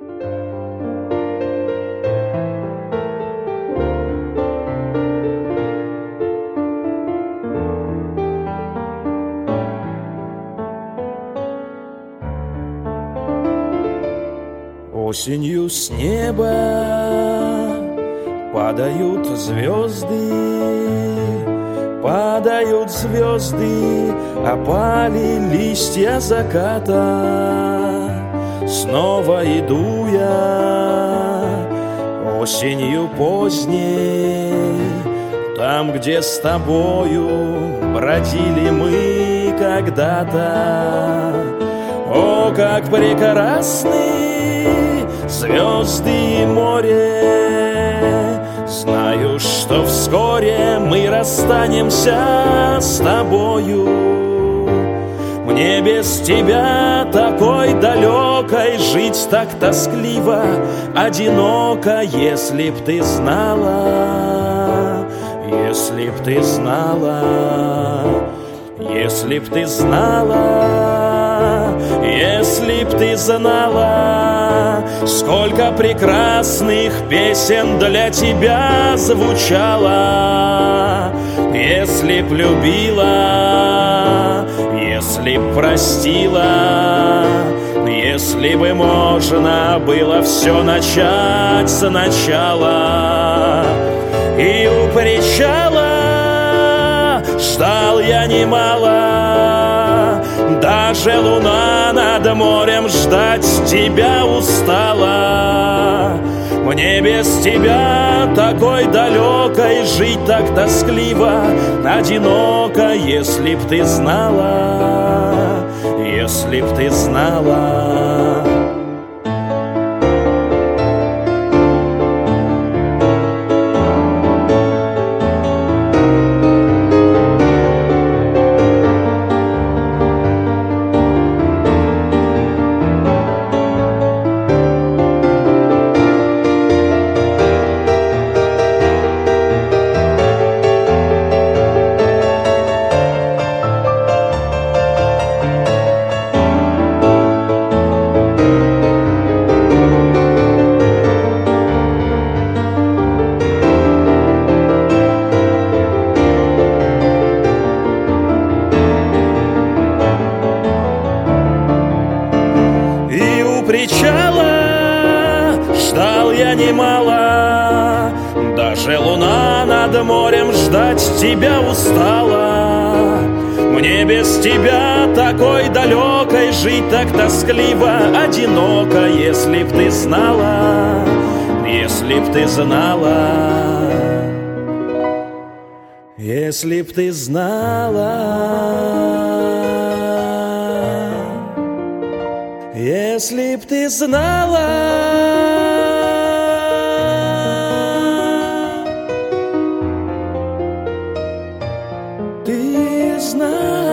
Осенью с неба падают звезды, падают звезды, опали листья заката. Снова иду я осенью поздней, там, где с тобою бродили мы когда-то. О, как прекрасны звезды и море! Знаю, что вскоре мы расстанемся с тобою. Мне без тебя такой далекой жить так тоскливо, одиноко, если б ты знала, если б ты знала, если б ты знала, если б ты знала, сколько прекрасных песен для тебя звучало. Если б любила, если б простила, если бы можно было все начать сначала. И у причала ждал я немало, даже луна над морем ждать тебя устала. Мне без тебя такой далекой жить так тоскливо, одиноко, если б ты знала, если б ты знала. Причала ждал я немало, даже луна над морем ждать тебя устала. Мне без тебя такой далекой жить так тоскливо, одиноко, если б ты знала, если б ты знала, если б ты знала. Если б ты знала, ты знала.